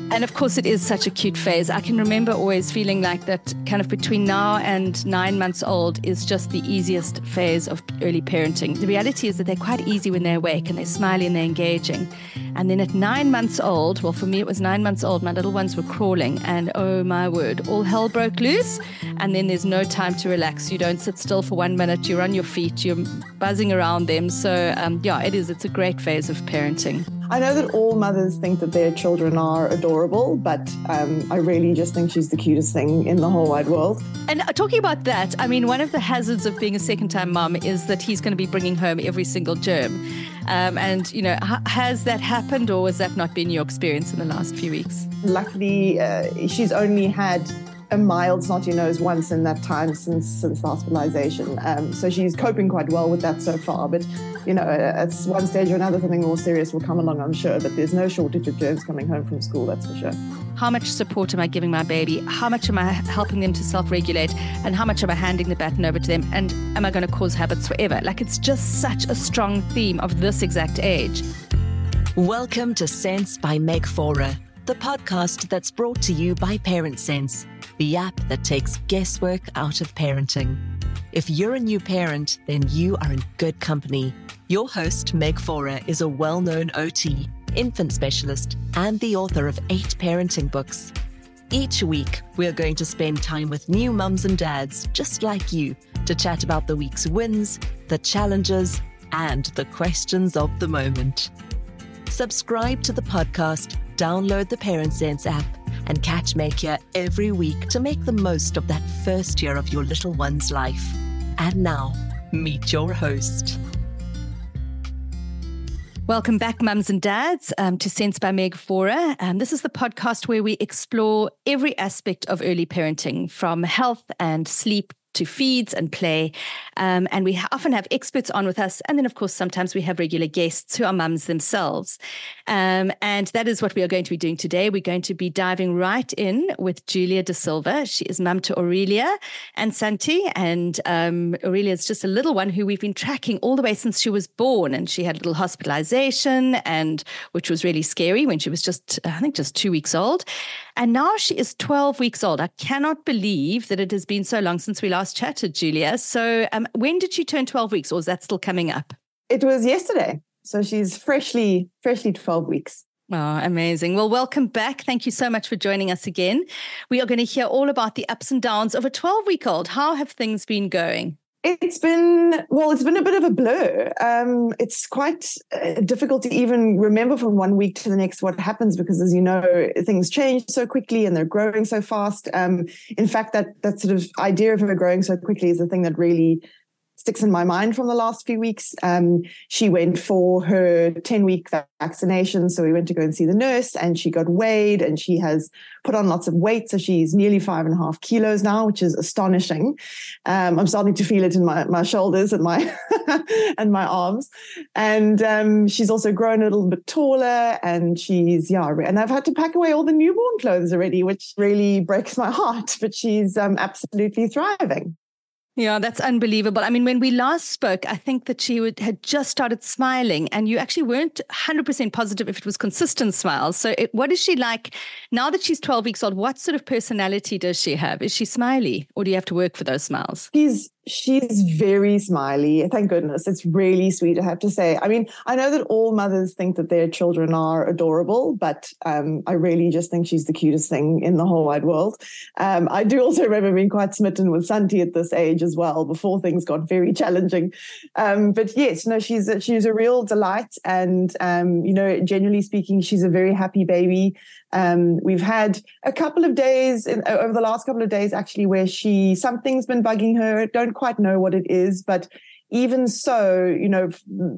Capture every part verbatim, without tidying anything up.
And of course, it is such a cute phase. I can remember always feeling like that kind of between now and nine months old is just the easiest phase of early parenting. The reality is that they're quite easy when they're awake and they're smiley and they're engaging. And then at nine months old, well, for me, it was nine months old, my little ones were crawling and oh my word, all hell broke loose. And then there's no time to relax. You don't sit still for one minute. You're on your feet. You're buzzing around them. So um, yeah, it is. It's a great phase of parenting. I know that all mothers think that their children are adorable, but um, I really just think she's the cutest thing in the whole wide world. And talking about that, I mean, one of the hazards of being a second-time mum is that he's going to be bringing home every single germ. Um, and, you know, ha- has that happened or has that not been your experience in the last few weeks? Luckily, uh, she's only had a mild snotty nose once in that time since since the hospitalization. Um, so she's coping quite well with that so far. But, you know, at one stage or another, something more serious will come along, I'm sure. But there's no shortage of germs coming home from school, that's for sure. How much support am I giving my baby? How much am I helping them to self-regulate? And how much am I handing the baton over to them? And am I going to cause habits forever? Like, it's just such a strong theme of this exact age. Welcome to Sense by Meg Fora, the podcast that's brought to you by Parent Sense, the app that takes guesswork out of parenting. If you're a new parent, then you are in good company. Your host, Meg Fora, is a well-known O T, infant specialist, and the author of eight parenting books. Each week, we're going to spend time with new mums and dads, just like you, to chat about the week's wins, the challenges, and the questions of the moment. Subscribe to the podcast, download the Parent Sense app, and catch Meg here every week to make the most of that first year of your little one's life. And now, meet your host. Welcome back, mums and dads, um, to Sense by Meg Fora. Um, this is the podcast where we explore every aspect of early parenting, from health and sleep to feeds and play. Um, and we often have experts on with us. And then, of course, sometimes we have regular guests who are mums themselves. Um, and that is what we are going to be doing today. We're going to be diving right in with Julia De Silva. She is mum to Aurelia and Santi. And um, Aurelia is just a little one who we've been tracking all the way since she was born. And she had a little hospitalization, and which was really scary when she was just, I think, just two weeks old. And now she is twelve weeks old. I cannot believe that it has been so long since we last chatted, Julia. So um, when did she turn twelve weeks, or is that still coming up? It was yesterday. So she's freshly, freshly twelve weeks. Oh, amazing. Well, welcome back. Thank you so much for joining us again. We are going to hear all about the ups and downs of a twelve-week-old. How have things been going? It's been, well, it's been a bit of a blur. Um, it's quite uh, difficult to even remember from one week to the next what happens because, as you know, things change so quickly and they're growing so fast. Um, in fact, that that sort of idea of her growing so quickly is the thing that really sticks in my mind from the last few weeks. Um, she went for her ten-week vaccination, so we went to go and see the nurse, and she got weighed, and she has put on lots of weight, so she's nearly five and a half kilos now, which is astonishing. Um, I'm starting to feel it in my, my shoulders and my and my arms, and um, she's also grown a little bit taller, and she's yeah, and I've had to pack away all the newborn clothes already, which really breaks my heart, but she's um, absolutely thriving. Yeah, that's unbelievable. I mean, when we last spoke, I think that she would, had just started smiling, and you actually weren't one hundred percent positive if it was consistent smiles. So it, what is she like now that she's twelve weeks old? What sort of personality does she have? Is she smiley, or do you have to work for those smiles? She's She's very smiley. Thank goodness. It's really sweet, I have to say. I mean, I know that all mothers think that their children are adorable, but um, I really just think she's the cutest thing in the whole wide world. Um, I do also remember being quite smitten with Santi at this age as well, before things got very challenging. Um, but yes, no, she's a, she's a real delight. And, um, you know, generally speaking, she's a very happy baby. Um, we've had a couple of days in, over the last couple of days, actually, where she, something's been bugging her. Don't quite know what it is, but even so, you know,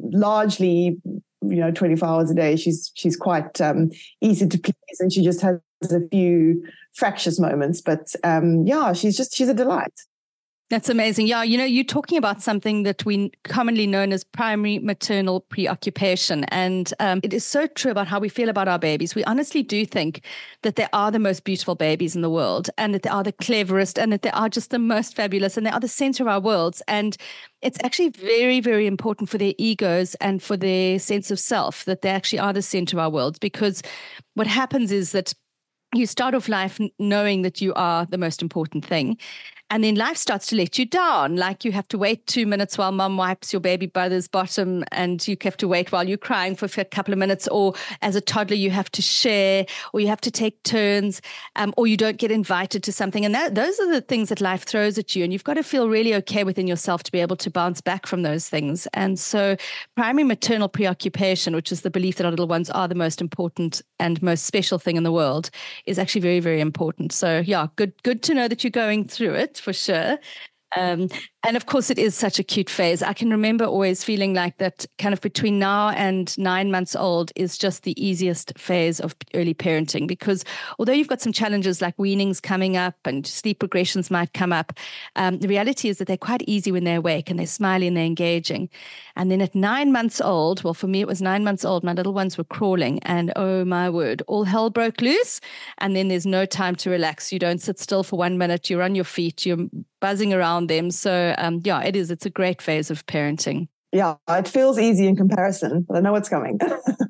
largely, you know, twenty-four hours a day, she's, she's quite um, easy to please, and she just has a few fractious moments, but um, yeah, she's just, she's a delight. That's amazing. Yeah, you know, you're talking about something that we commonly known as primary maternal preoccupation. And um, it is so true about how we feel about our babies. We honestly do think that they are the most beautiful babies in the world, and that they are the cleverest, and that they are just the most fabulous, and they are the center of our worlds. And it's actually very, very important for their egos and for their sense of self that they actually are the center of our world, because what happens is that you start off life knowing that you are the most important thing. And then life starts to let you down. Like you have to wait two minutes while mum wipes your baby brother's bottom, and you have to wait while you're crying for a couple of minutes. Or as a toddler, you have to share, or you have to take turns, um, or you don't get invited to something. And that, those are the things that life throws at you. And you've got to feel really okay within yourself to be able to bounce back from those things. And so primary maternal preoccupation, which is the belief that our little ones are the most important and most special thing in the world, is actually very, very important. So yeah, good, good to know that you're going through it, for sure. Um, and of course, it is such a cute phase. I can remember always feeling like that kind of between now and nine months old is just the easiest phase of early parenting, because although you've got some challenges like weanings coming up and sleep regressions might come up, um, the reality is that they're quite easy when they're awake and they're smiling and they're engaging. And then at nine months old, well, for me, it was nine months old, my little ones were crawling, and oh my word, all hell broke loose. And then there's no time to relax. You don't sit still for one minute. You're on your feet. You're buzzing around them. So um, yeah, it is. It's a great phase of parenting. Yeah, it feels easy in comparison, but I know what's coming.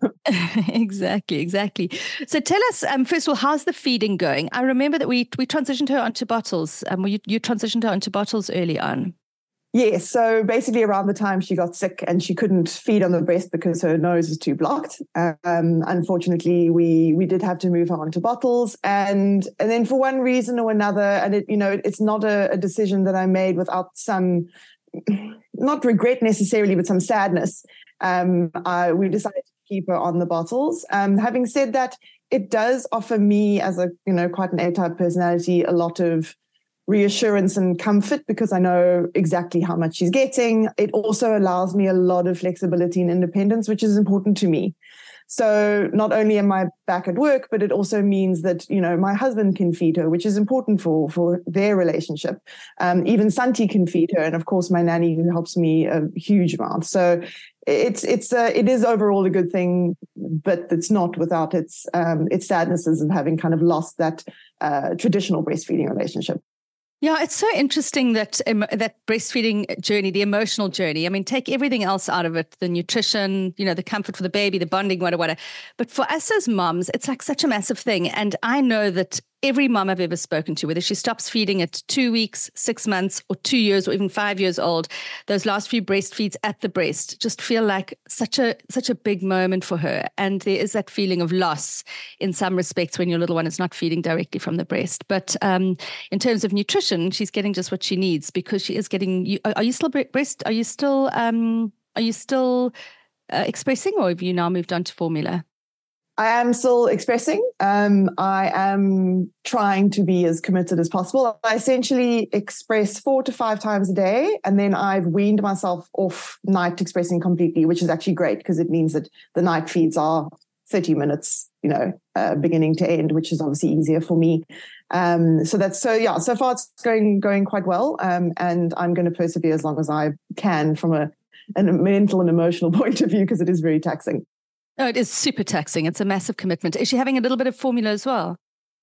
Exactly, exactly. So tell us, um, first of all, how's the feeding going? I remember that we we transitioned her onto bottles. Um, you, you transitioned her onto bottles early on. Yes. So basically around the time she got sick and she couldn't feed on the breast because her nose was too blocked. Um, unfortunately, we we did have to move her onto bottles. And and then for one reason or another, and it, you know, it, it's not a, a decision that I made without some, not regret necessarily, but some sadness. Um, I, we decided to keep her on the bottles. Um, having said that, it does offer me as a, you know, quite an A-type personality, a lot of reassurance and comfort because I know exactly how much she's getting. It also allows me a lot of flexibility and independence, which is important to me. So not only am I back at work, but it also means that, you know, my husband can feed her, which is important for, for their relationship. Um, even Santi can feed her. And of course, my nanny who helps me a huge amount. So it's, it's, uh, it is overall a good thing, but it's not without its, um, its sadnesses of having kind of lost that uh, traditional breastfeeding relationship. Yeah, it's so interesting that um, that breastfeeding journey, the emotional journey. I mean, take everything else out of it, the nutrition, you know, the comfort for the baby, the bonding, whatever, whatever. But for us as moms, it's like such a massive thing. And I know that every mom I've ever spoken to, whether she stops feeding at two weeks, six months, or two years, or even five years old, those last few breastfeeds at the breast just feel like such a such a big moment for her. And there is that feeling of loss in some respects when your little one is not feeding directly from the breast. But um, in terms of nutrition, she's getting just what she needs because she is getting. You, are you still breast? Are you still? Um, are you still uh, expressing, or have you now moved on to formula? I am still expressing. Um, I am trying to be as committed as possible. I essentially express four to five times a day, and then I've weaned myself off night expressing completely, which is actually great because it means that the night feeds are thirty minutes, you know, uh, beginning to end, which is obviously easier for me. Um, so that's so yeah. So far, it's going going quite well, um, and I'm going to persevere as long as I can from a, a mental and emotional point of view because it is very taxing. Oh, it is super taxing. It's a massive commitment. Is she having a little bit of formula as well?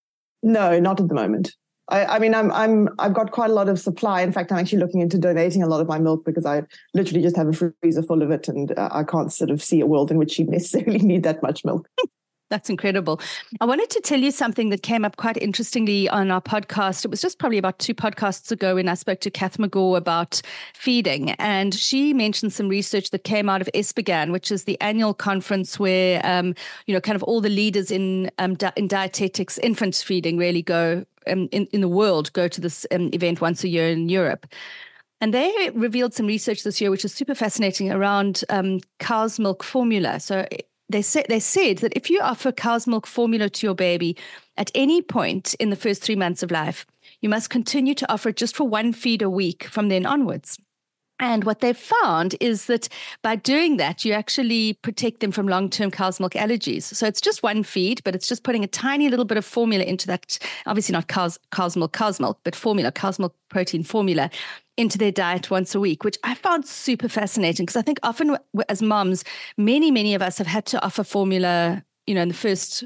No, not at the moment. I, I mean, I'm, I'm, I've got quite a lot of supply. In fact, I'm actually looking into donating a lot of my milk because I literally just have a freezer full of it, and uh, I can't sort of see a world in which she'd necessarily need that much milk. That's incredible. I wanted to tell you something that came up quite interestingly on our podcast. It was just probably about two podcasts ago when I spoke to Kath McGaw about feeding. And she mentioned some research that came out of ESPGHAN, which is the annual conference where, um, you know, kind of all the leaders in um, di- in dietetics, infant feeding really go um, in, in the world, go to this um, event once a year in Europe. And they revealed some research this year, which is super fascinating around um, cow's milk formula. So They said, they said that if you offer cow's milk formula to your baby at any point in the first three months of life, you must continue to offer it just for one feed a week from then onwards. And what they've found is that by doing that, you actually protect them from long-term cow's milk allergies. So it's just one feed, but it's just putting a tiny little bit of formula into that, obviously not cow's, cow's milk, cow's milk, but formula, cow's milk protein formula into their diet once a week, which I found super fascinating because I think often as moms, many, many of us have had to offer formula, you know, in the first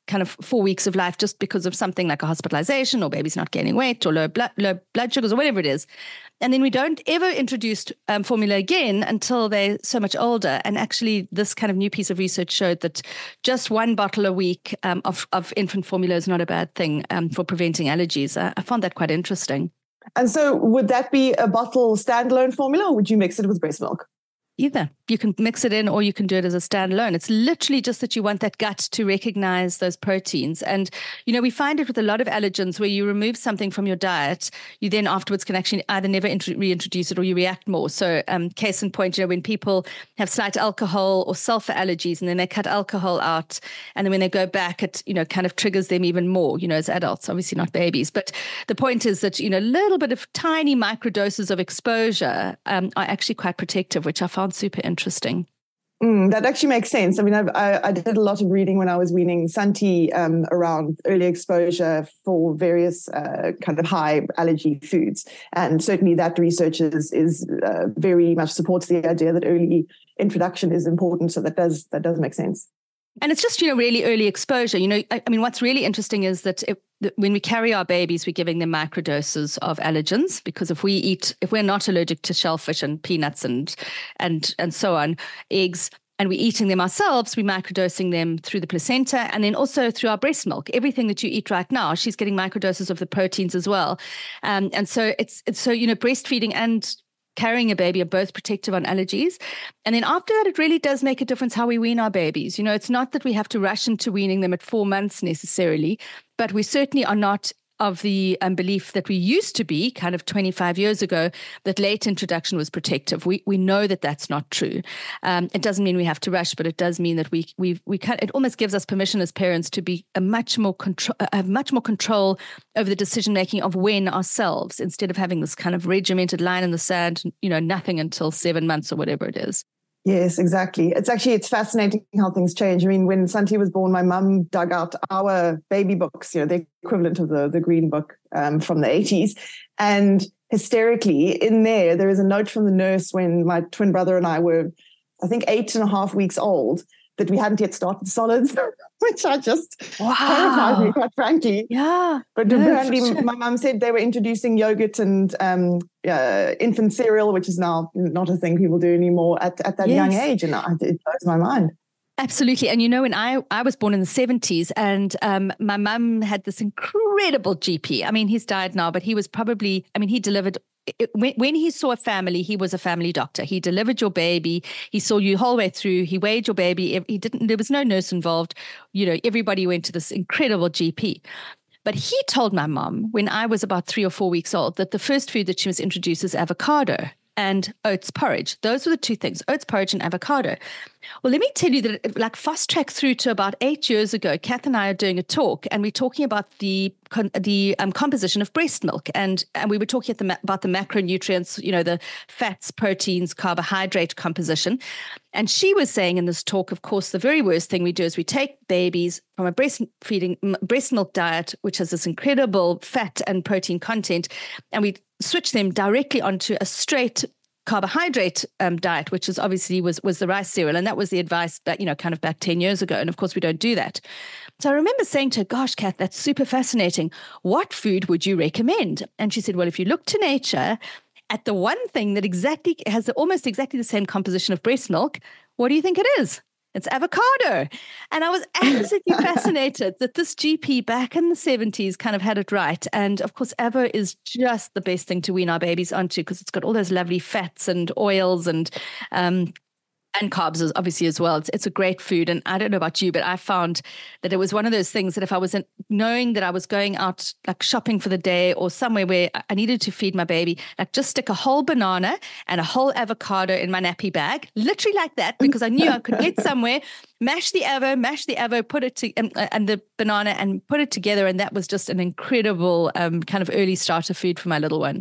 kind of four weeks of life just because of something like a hospitalization or baby's not gaining weight or low blood, low blood sugars or whatever it is. And then we don't ever introduce um, formula again until they're so much older. And actually, this kind of new piece of research showed that just one bottle a week um, of, of infant formula is not a bad thing um, for preventing allergies. I, I found that quite interesting. And so would that be a bottle standalone formula, or would you mix it with breast milk? Either. You can mix it in or you can do it as a standalone. It's literally just that you want that gut to recognize those proteins. And, you know, we find it with a lot of allergens where you remove something from your diet, you then afterwards can actually either never int- reintroduce it or you react more. So um, case in point, you know, when people have slight alcohol or sulfur allergies and then they cut alcohol out and then when they go back, it, you know, kind of triggers them even more, you know, as adults, obviously not babies. But the point is that, you know, a little bit of tiny microdoses of exposure um, are actually quite protective, which I found super interesting. Mm, that actually makes sense. I mean, I've, I, I did a lot of reading when I was weaning Santi um, around early exposure for various uh, kind of high allergy foods. And certainly that research is, is uh, very much supports the idea that early introduction is important. So that does that does make sense. And it's just, you know, really early exposure. You know, I, I mean, what's really interesting is that if, that when we carry our babies, we're giving them microdoses of allergens, because if we eat, if we're not allergic to shellfish and peanuts and and and so on, eggs, and we're eating them ourselves, we're microdosing them through the placenta and then also through our breast milk. Everything that you eat right now, she's getting microdoses of the proteins as well. Um, and so it's, it's so, you know, breastfeeding and carrying a baby are both protective on allergies. And then after that, it really does make a difference how we wean our babies. You know, it's not that we have to rush into weaning them at four months necessarily, but we certainly are not of the um, belief that we used to be kind of twenty-five years ago, that late introduction was protective. We we know that that's not true. Um, it doesn't mean we have to rush, but it does mean that we we we can, it almost gives us permission as parents to be a much more control, have much more control over the decision making of when ourselves, instead of having this kind of regimented line in the sand, you know, nothing until seven months or whatever it is. Yes, exactly. It's actually, it's fascinating how things change. I mean, when Santi was born, my mum dug out our baby books, you know, the equivalent of the, the green book um, from the eighties. And hysterically in there, there is a note from the nurse when my twin brother and I were, I think, eight and a half weeks old, that we hadn't yet started solids, which I just wow. terrified me, quite frankly. Yeah. But no, apparently sure. my mum said they were introducing yogurt and um, uh, infant cereal, which is now not a thing people do anymore at, at that yes. young age. And it blows my mind. Absolutely. And, you know, when I, I was born in the seventies and um, my mum had this incredible G P. I mean, he's died now, but he was probably, I mean, he delivered It, when, when he saw a family, he was a family doctor. He delivered your baby. He saw you the whole way through. He weighed your baby. He didn't. There was no nurse involved. You know, everybody went to this incredible G P. But he told my mom when I was about three or four weeks old that the first food that she was introduced is avocado and oats porridge. Those were the two things, oats porridge and avocado. Well, let me tell you that it, like fast track through to about eight years ago, Kath and I are doing a talk and we're talking about the the um, composition of breast milk. And, and we were talking at the, about the macronutrients, you know, the fats, proteins, carbohydrate composition. And she was saying in this talk, of course, the very worst thing we do is we take babies from a breastfeeding breast milk diet, which has this incredible fat and protein content, and we switch them directly onto a straight carbohydrate um, diet, which is obviously was was the rice cereal. And that was the advice that, you know, kind of back ten years ago. And of course, we don't do that. So I remember saying to her, gosh, Kath, that's super fascinating. What food would you recommend? And she said, well, if you look to nature at the one thing that exactly has almost exactly the same composition of breast milk, what do you think it is? It's avocado. And I was absolutely fascinated that this G P back in the seventies kind of had it right. And of course, avo is just the best thing to wean our babies onto because it's got all those lovely fats and oils and um, and carbs obviously as well. It's, it's a great food. And I don't know about you, but I found that it was one of those things that if I wasn't knowing that I was going out like shopping for the day or somewhere where I needed to feed my baby, like just stick a whole banana and a whole avocado in my nappy bag, literally like that, because I knew I could get somewhere, mash the avo, mash the avo, put it to, and, and the banana and put it together. And that was just an incredible um, kind of early starter food for my little one.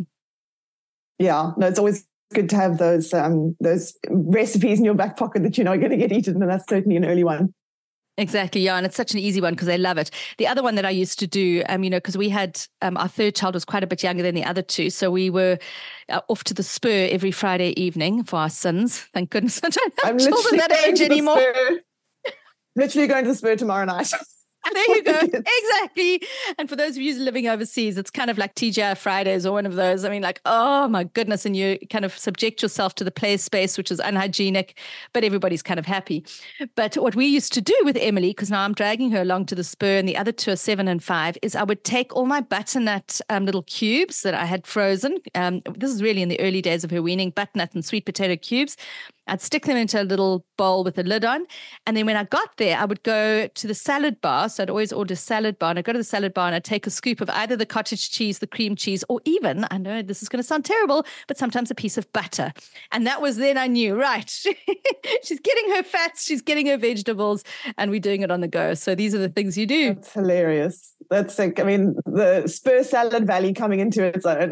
Yeah, no, it's always good to have those um, those recipes in your back pocket that you know are going to get eaten, and that's certainly an early one. Exactly, yeah, and it's such an easy one because they love it. The other one that I used to do, um, you know, because we had um, our third child was quite a bit younger than the other two, so we were uh, off to the Spur every Friday evening for our sons. Thank goodness I don't have I'm children that age anymore. Literally going to the Spur tomorrow night. There you go. Exactly. And for those of you living overseas, it's kind of like T G I Fridays or one of those. I mean, like, oh my goodness. And you kind of subject yourself to the play space, which is unhygienic, but everybody's kind of happy. But what we used to do with Emily, because now I'm dragging her along to the spur and the other two are seven and five, is I would take all my butternut um, little cubes that I had frozen. Um, this is really in the early days of her weaning, butternut and sweet potato cubes. I'd stick them into a little bowl with a lid on. And then when I got there, I would go to the salad bar. So I'd always order salad bar. And I'd go to the salad bar and I'd take a scoop of either the cottage cheese, the cream cheese, or even, I know this is going to sound terrible, but sometimes a piece of butter. And that was then I knew, right, she's getting her fats, she's getting her vegetables, and we're doing it on the go. So these are the things you do. That's hilarious. That's like, I mean, the Spur Salad Valley coming into its own.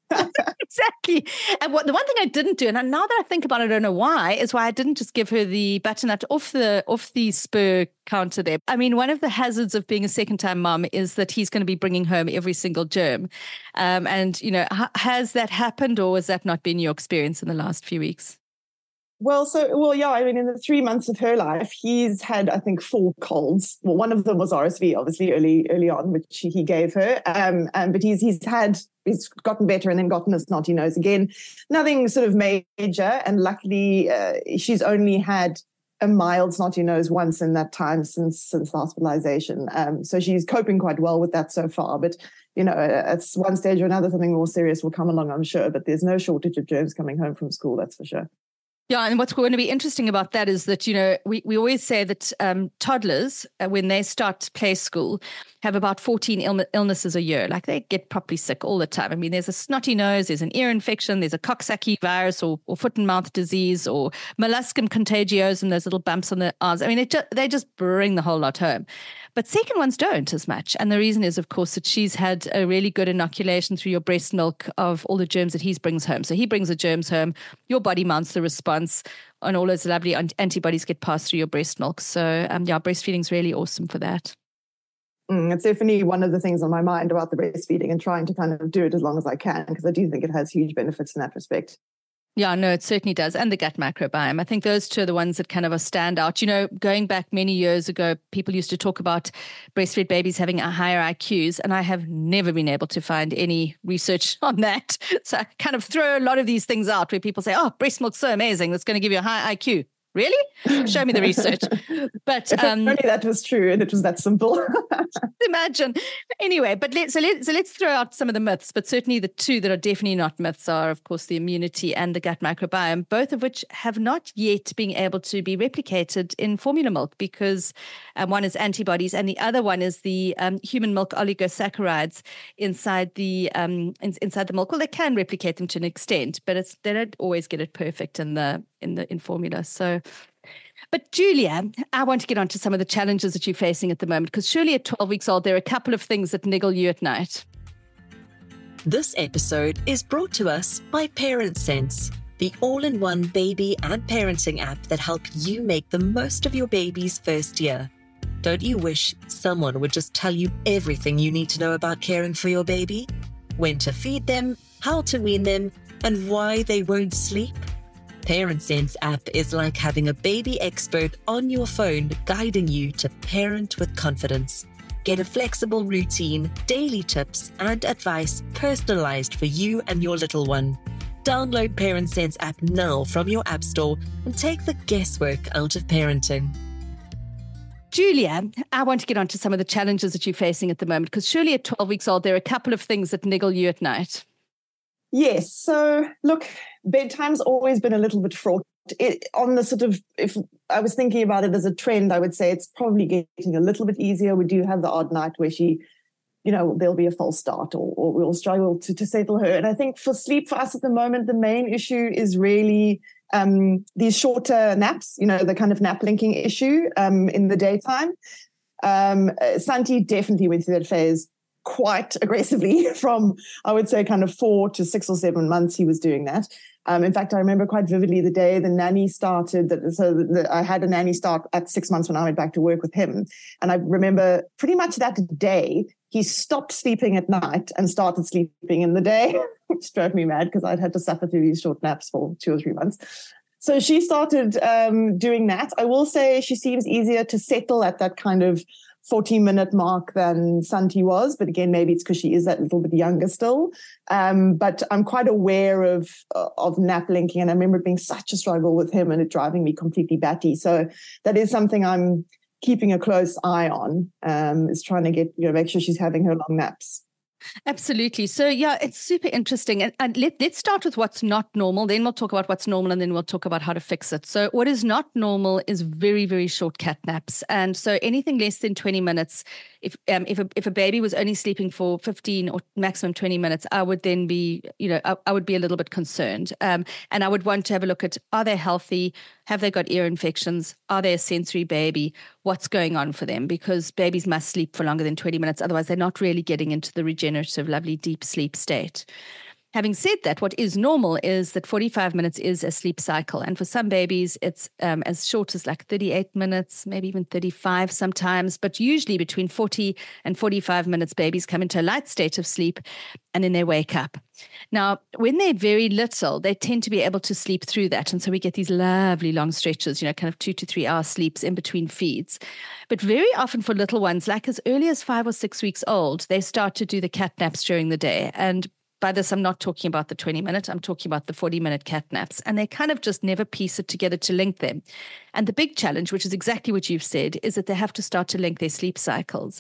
Exactly. And what the one thing I didn't do, and now that I think about it, I don't know why, is why I didn't just give her the butternut off the off the Spur counter there. I mean, one of the hazards of being a second-time mom is that he's going to be bringing home every single germ. Um, and, you know, ha- has that happened, or has that not been your experience in the last few weeks? Well, so, well, yeah, I mean, in the three months of her life, he's had, I think, four colds. Well, one of them was R S V, obviously, early early on, which he gave her. Um, um, but he's he's had, he's gotten better and then gotten a snotty nose again. Nothing sort of major. And luckily, uh, she's only had a mild snotty nose once in that time since, since hospitalization. Um, so she's coping quite well with that so far. But, you know, at one stage or another, something more serious will come along, I'm sure. But there's no shortage of germs coming home from school, that's for sure. Yeah, and what's going to be interesting about that is that, you know, we, we always say that um, toddlers, uh, when they start play school, have about fourteen Ill- illnesses a year. Like they get properly sick all the time. I mean, there's a snotty nose, there's an ear infection, there's a Coxsackie virus or, or foot and mouth disease or molluscum contagiosum, those little bumps on the arms. I mean, it ju- they just bring the whole lot home. But second ones don't as much. And the reason is, of course, that she's had a really good inoculation through your breast milk of all the germs that he brings home. So he brings the germs home, your body mounts the response, and all those lovely antibodies get passed through your breast milk. So, um, yeah, breastfeeding is really awesome for that. Mm, it's definitely one of the things on my mind about the breastfeeding and trying to kind of do it as long as I can, because I do think it has huge benefits in that respect. Yeah, no, it certainly does. And the gut microbiome. I think those two are the ones that kind of are stand out. You know, going back many years ago, people used to talk about breastfed babies having a higher I Qs, and I have never been able to find any research on that. So I kind of throw a lot of these things out where people say, oh, breast milk's so amazing, that's going to give you a high I Q. Really? Show me the research. But if um, only that was true and it was that simple. Imagine. Anyway, but let's so, let, so let's throw out some of the myths. But certainly the two that are definitely not myths are, of course, the immunity and the gut microbiome, both of which have not yet been able to be replicated in formula milk, because um, one is antibodies and the other one is the um, human milk oligosaccharides inside the um, in, inside the milk. Well, they can replicate them to an extent, but it's they don't always get it perfect in the in the in formula. So. But Julia, I want to get on to some of the challenges that you're facing at the moment, because surely at twelve weeks old, there are a couple of things that niggle you at night. This episode is brought to us by ParentSense, the all-in-one baby and parenting app that helps you make the most of your baby's first year. Don't you wish someone would just tell you everything you need to know about caring for your baby? When to feed them, how to wean them, and why they won't sleep? ParentSense app is like having a baby expert on your phone guiding you to parent with confidence. Get a flexible routine, daily tips, and advice personalized for you and your little one. Download ParentSense app now from your app store and take the guesswork out of parenting. Julia, I want to get on to some of the challenges that you're facing at the moment, because surely at twelve weeks old, there are a couple of things that niggle you at night. Yes. So, look, bedtime's always been a little bit fraught. It, on the sort of, if I was thinking about it as a trend, I would say it's probably getting a little bit easier. We do have the odd night where she, you know, there'll be a false start or, or we'll struggle to, to settle her. And I think for sleep for us at the moment, the main issue is really um, these shorter naps, you know, the kind of nap linking issue um, in the daytime. Um, Santi definitely went through that phase quite aggressively from, I would say, kind of four to six or seven months he was doing that. Um, in fact, I remember quite vividly the day the nanny started, that, so the, the, I had a nanny start at six months when I went back to work with him. And I remember pretty much that day, he stopped sleeping at night and started sleeping in the day, which drove me mad because I'd had to suffer through these short naps for two or three months. So she started um, doing that. I will say she seems easier to settle at that kind of forty minute mark than Santi was. But again, maybe it's because she is that little bit younger still. Um, but I'm quite aware of, uh, of nap linking. And I remember it being such a struggle with him and it driving me completely batty. So that is something I'm keeping a close eye on, um, is trying to get, you know, make sure she's having her long naps. Absolutely. So, yeah, it's super interesting. And, and let, let's start with what's not normal. Then we'll talk about what's normal, and then we'll talk about how to fix it. So what is not normal is very, very short cat naps. And so anything less than twenty minutes, if um, if, a, if a baby was only sleeping for fifteen or maximum twenty minutes, I would then be, you know, I, I would be a little bit concerned. Um, and I would want to have a look at, are they healthy? Have they got ear infections? Are they a sensory baby? What's going on for them? Because babies must sleep for longer than twenty minutes. Otherwise, they're not really getting into the regenerative, lovely, deep sleep state. Having said that, what is normal is that forty-five minutes is a sleep cycle. And for some babies, it's um, as short as like thirty-eight minutes, maybe even thirty-five sometimes. But usually between forty and forty-five minutes, babies come into a light state of sleep and then they wake up. Now, when they're very little, they tend to be able to sleep through that. And so we get these lovely long stretches, you know, kind of two to three hour sleeps in between feeds. But very often for little ones, like as early as five or six weeks old, they start to do the cat naps during the day. And by this, I'm not talking about the twenty minute, I'm talking about the forty minute cat naps. And they kind of just never piece it together to link them. And the big challenge, which is exactly what you've said, is that they have to start to link their sleep cycles.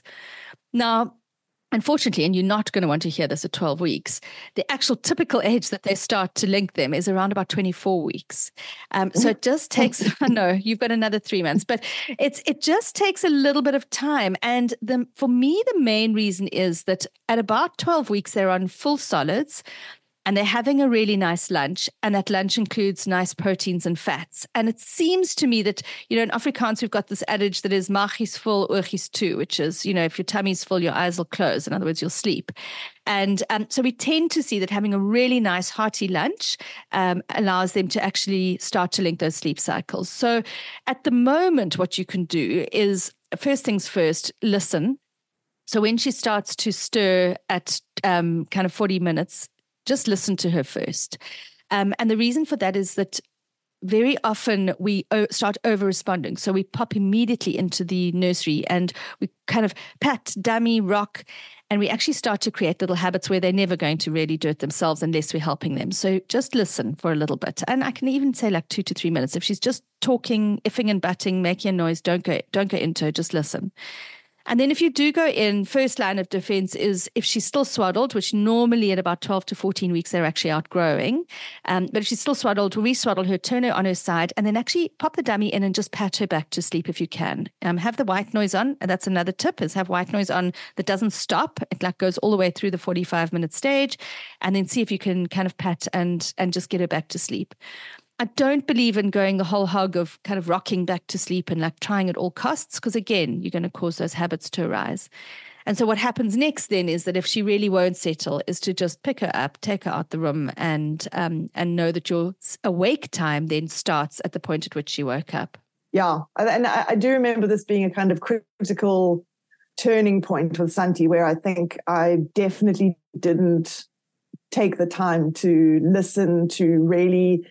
Now, unfortunately, and you're not going to want to hear this at twelve weeks, the actual typical age that they start to link them is around about twenty-four weeks. Um, so it just takes, I know you've got another three months, but it's it just takes a little bit of time. And the, for me, the main reason is that at about twelve weeks, they're on full solids. And they're having a really nice lunch, and that lunch includes nice proteins and fats. And it seems to me that, you know, in Afrikaans, we've got this adage that is maag is vol, oog is toe, which is, you know, if your tummy's full, your eyes will close. In other words, you'll sleep. And um, so we tend to see that having a really nice hearty lunch um, allows them to actually start to link those sleep cycles. So at the moment, what you can do is, first things first, listen. So when she starts to stir at um, kind of forty minutes, just listen to her first. Um, and the reason for that is that very often we o- start over-responding. So we pop immediately into the nursery and we kind of pat, dummy, rock, and we actually start to create little habits where they're never going to really do it themselves unless we're helping them. So just listen for a little bit. And I can even say like two to three minutes. If she's just talking, iffing and butting, making a noise, don't go, don't go into her, just listen. And then if you do go in, first line of defense is if she's still swaddled, which normally at about twelve to fourteen weeks, they're actually outgrowing. Um, but if she's still swaddled, re-swaddle her, turn her on her side, and then actually pop the dummy in and just pat her back to sleep if you can. Um, have the white noise on. And that's another tip, is have white noise on that doesn't stop. It like goes all the way through the forty-five minute stage. And then see if you can kind of pat and, and just get her back to sleep. I don't believe in going the whole hog of kind of rocking back to sleep and like trying at all costs, because again, you're going to cause those habits to arise. And so what happens next then is that if she really won't settle, is to just pick her up, take her out the room, and um, and know that your awake time then starts at the point at which she woke up. Yeah, and I, I do remember this being a kind of critical turning point with Santi, where I think I definitely didn't take the time to listen, to really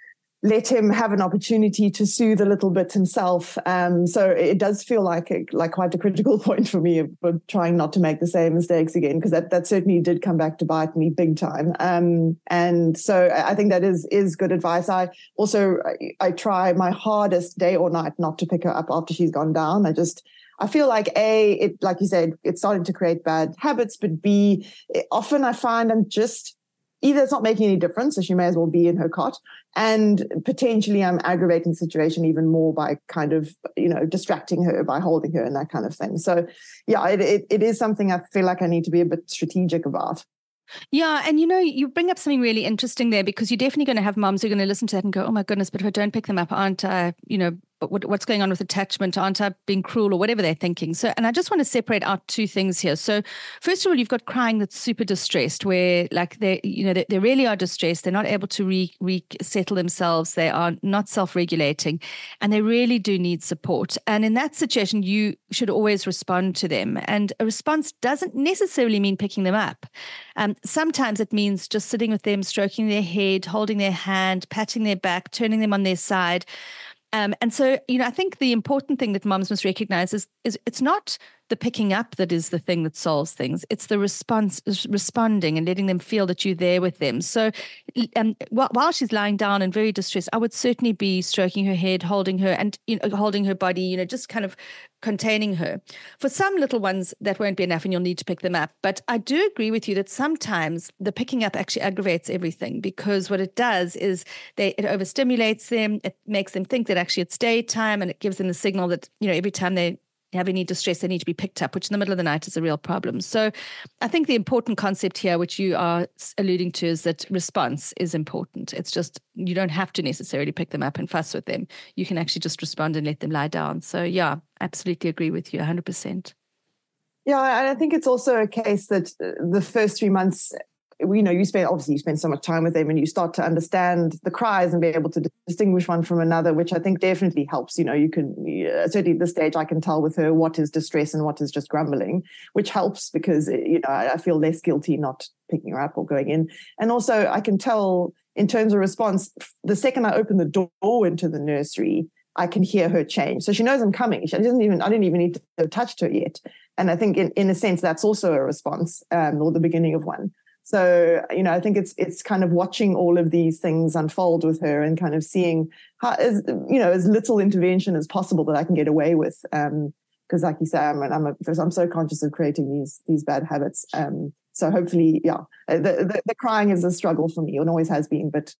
let him have an opportunity to soothe a little bit himself. Um, so it does feel like a, like quite a critical point for me of, of trying not to make the same mistakes again, because that, that certainly did come back to bite me big time. Um, and so I think that is is good advice. I also, I, I try my hardest day or night not to pick her up after she's gone down. I just, I feel like A, it, like you said, it's starting to create bad habits, but B, it, often I find I'm just, either it's not making any difference, so she may as well be in her cot, and potentially I'm aggravating the situation even more by kind of, you know, distracting her by holding her and that kind of thing. So, yeah, it, it, it is something I feel like I need to be a bit strategic about. Yeah. And, you know, you bring up something really interesting there, because you're definitely going to have moms who are going to listen to that and go, oh, my goodness, but if I don't pick them up, aren't I, you know, but what, what's going on with attachment? Aren't I being cruel, or whatever they're thinking? So, and I just want to separate out two things here. So first of all, you've got crying that's super distressed, where like they, you know, they, they really are distressed. They're not able to re, resettle themselves. They are not self-regulating, and they really do need support. And in that situation, you should always respond to them. And a response doesn't necessarily mean picking them up. Um, sometimes it means just sitting with them, stroking their head, holding their hand, patting their back, turning them on their side. Um, and so, you know, I think the important thing that moms must recognize is, is it's not the picking up that is the thing that solves things. It's the response, responding and letting them feel that you're there with them. So um, while she's lying down and very distressed, I would certainly be stroking her head, holding her and, you know, holding her body, you know, just kind of containing her. For some little ones, that won't be enough and you'll need to pick them up. But I do agree with you that sometimes the picking up actually aggravates everything, because what it does is they, it overstimulates them. It makes them think that actually it's daytime, and it gives them the signal that, you know, every time they have any distress, they need to be picked up, which in the middle of the night is a real problem. So I think the important concept here, which you are alluding to, is that response is important. It's just, you don't have to necessarily pick them up and fuss with them. You can actually just respond and let them lie down. So yeah, absolutely agree with you one hundred percent. Yeah, and I think it's also a case that the first three months, you know, you spend, obviously you spend so much time with them and you start to understand the cries and be able to distinguish one from another, which I think definitely helps. You know, you can, certainly at this stage, I can tell with her what is distress and what is just grumbling, which helps because, you know, I feel less guilty not picking her up or going in. And also I can tell in terms of response, the second I open the door into the nursery, I can hear her change. So she knows I'm coming. She doesn't even, I didn't even need to have touched her yet. And I think in, in a sense, that's also a response um, or the beginning of one. So, you know, I think it's it's kind of watching all of these things unfold with her and kind of seeing how, as, you know, as little intervention as possible that I can get away with. Um, because like you say, I'm, I'm, a, I'm so conscious of creating these these bad habits. Um, so hopefully, yeah, the, the, the crying is a struggle for me and always has been, but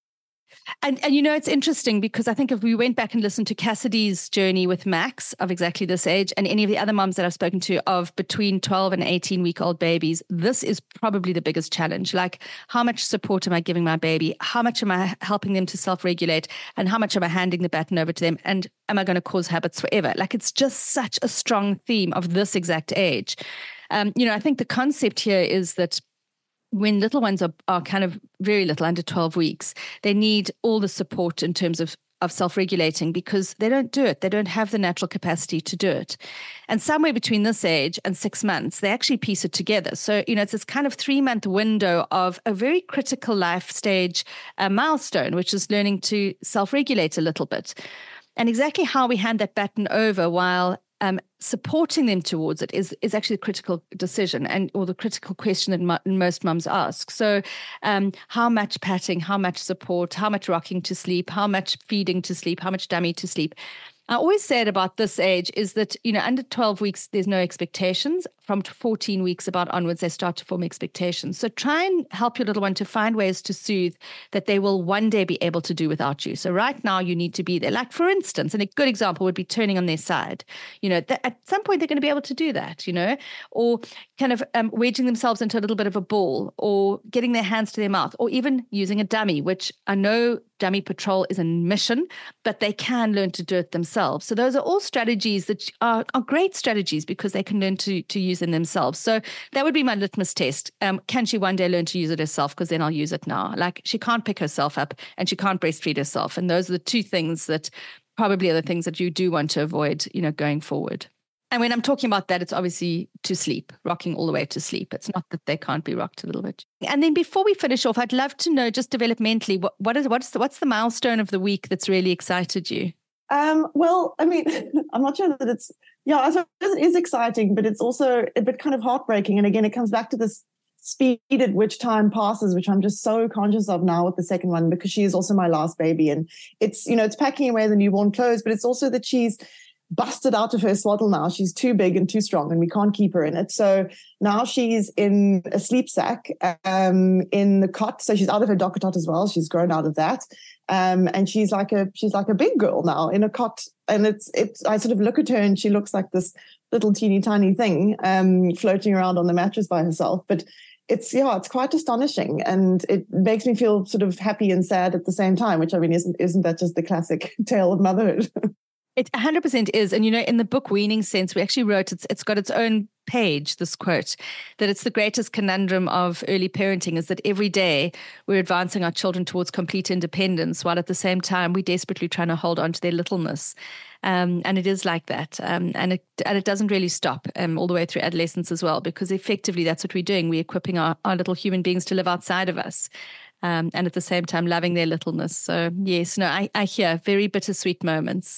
And, and, you know, it's interesting because I think if we went back and listened to Cassidy's journey with Max of exactly this age and any of the other moms that I've spoken to of between twelve and eighteen week old babies, this is probably the biggest challenge. Like, how much support am I giving my baby? How much am I helping them to self-regulate? And how much am I handing the baton over to them? And am I going to cause habits forever? Like, it's just such a strong theme of this exact age. Um, you know, I think the concept here is that when little ones are, are kind of very little, under twelve weeks, they need all the support in terms of, of self-regulating because they don't do it. They don't have the natural capacity to do it. And somewhere between this age and six months, they actually piece it together. So, you know, it's this kind of three-month window of a very critical life stage uh, milestone, which is learning to self-regulate a little bit. And exactly how we hand that baton over while Um, supporting them towards it is is actually a critical decision and or the critical question that mo- most mums ask. So um, how much patting, how much support, how much rocking to sleep, how much feeding to sleep, how much dummy to sleep. I always said about this age is that, you know, under twelve weeks, there's no expectations. From fourteen weeks about onwards, they start to form expectations. So try and help your little one to find ways to soothe that they will one day be able to do without you. So right now you need to be there. Like, for instance, and a good example would be turning on their side. You know, th- at some point they're going to be able to do that, you know, or kind of um, wedging themselves into a little bit of a ball or getting their hands to their mouth or even using a dummy, which I know Dummy Patrol is a mission, but they can learn to do it themselves. So those are all strategies that are, are great strategies because they can learn to, to use them themselves. So that would be my litmus test. Um, can she one day learn to use it herself? Because then I'll use it now. Like, she can't pick herself up and she can't breastfeed herself. And those are the two things that probably are the things that you do want to avoid, you know, going forward. And when I'm talking about that, it's obviously to sleep, rocking all the way to sleep. It's not that they can't be rocked a little bit. And then before we finish off, I'd love to know just developmentally, what, what is, what's, the, what's the milestone of the week that's really excited you? Um, well, I mean, I'm not sure that it's, yeah, I suppose it is exciting, but it's also a bit kind of heartbreaking. And again, it comes back to this speed at which time passes, which I'm just so conscious of now with the second one, because she is also my last baby. And it's, you know, it's packing away the newborn clothes, but it's also that she's busted out of her swaddle now. She's too big and too strong and we can't keep her in it. So now she's in a sleep sack um, in the cot. So she's out of her docker tot as well. She's grown out of that. Um, and she's like a she's like a big girl now in a cot. And it's it's I sort of look at her and she looks like this little teeny tiny thing um, floating around on the mattress by herself. But it's, yeah, it's quite astonishing. And it makes me feel sort of happy and sad at the same time, which I mean, isn't isn't that just the classic tale of motherhood? It one hundred percent is. And, you know, in the book Weaning Sense, we actually wrote, it's it's got its own page, this quote, that it's the greatest conundrum of early parenting is that every day we're advancing our children towards complete independence, while at the same time we're desperately trying to hold on to their littleness. Um, and it is like that. Um, and, it, and it doesn't really stop um, all the way through adolescence as well, because effectively that's what we're doing. We're equipping our, our little human beings to live outside of us. Um, and at the same time, loving their littleness. So yes, no, I, I hear very bittersweet moments.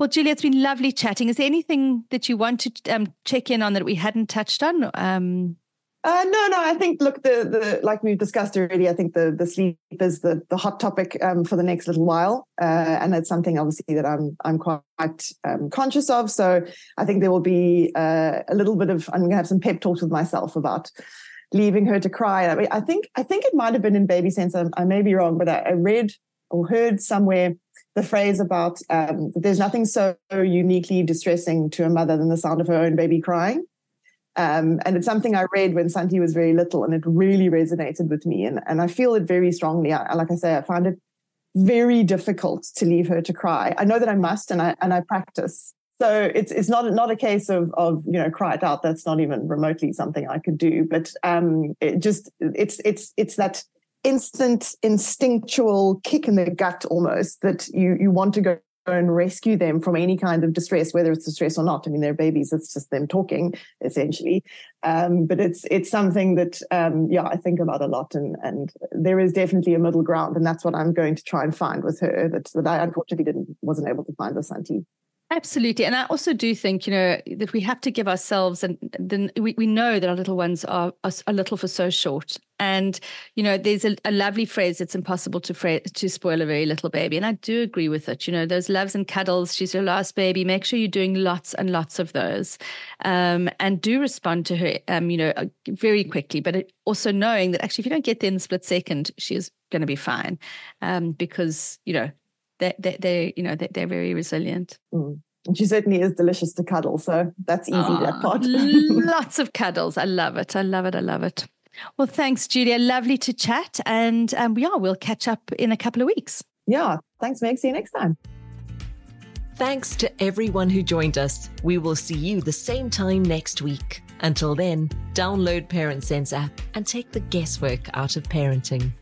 Well, Julia, it's been lovely chatting. Is there anything that you want to um, check in on that we hadn't touched on? Um, Uh, no, no. I think, look, the the like we've discussed already, I think the the sleep is the the hot topic um, for the next little while, uh, and it's something obviously that I'm I'm quite um, conscious of. So I think there will be uh, a little bit of I'm going to have some pep talks with myself about leaving her to cry. I mean, I think I think it might have been in Baby Sense. I, I may be wrong, but I, I read or heard somewhere the phrase about um, that there's nothing so uniquely distressing to a mother than the sound of her own baby crying. Um, and it's something I read when Santi was very little, and it really resonated with me. And, and I feel it very strongly. I, like I say, I find it very difficult to leave her to cry. I know that I must, and I and I practice. So it's it's not not a case of of you know cry it out. That's not even remotely something I could do. But um, it just it's it's it's that instant instinctual kick in the gut almost that you you want to go and rescue them from any kind of distress, whether it's distress or not. I mean, they're babies; it's just them talking, essentially. Um, but it's it's something that, um, yeah, I think about a lot, and and there is definitely a middle ground, and that's what I'm going to try and find with her. That that I unfortunately didn't wasn't able to find with Santi. Absolutely. And I also do think, you know, that we have to give ourselves, and then we, we know that our little ones are, are a little for so short. And, you know, there's a, a lovely phrase, it's impossible to fra- to spoil a very little baby. And I do agree with it. You know, those loves and cuddles, she's your last baby. Make sure you're doing lots and lots of those, um, and do respond to her, um, you know, very quickly. But also knowing that actually, if you don't get there in the split second, she is going to be fine, um, because, you know, They, they, they, you know, they, they're very resilient. Mm. And she certainly is delicious to cuddle. So that's easy, oh, that part. Lots of cuddles. I love it. I love it. I love it. Well, thanks, Julia. Lovely to chat. And um, yeah, we'll catch up in a couple of weeks. Yeah. Thanks, Meg. See you next time. Thanks to everyone who joined us. We will see you the same time next week. Until then, download Parent Sense app and take the guesswork out of parenting.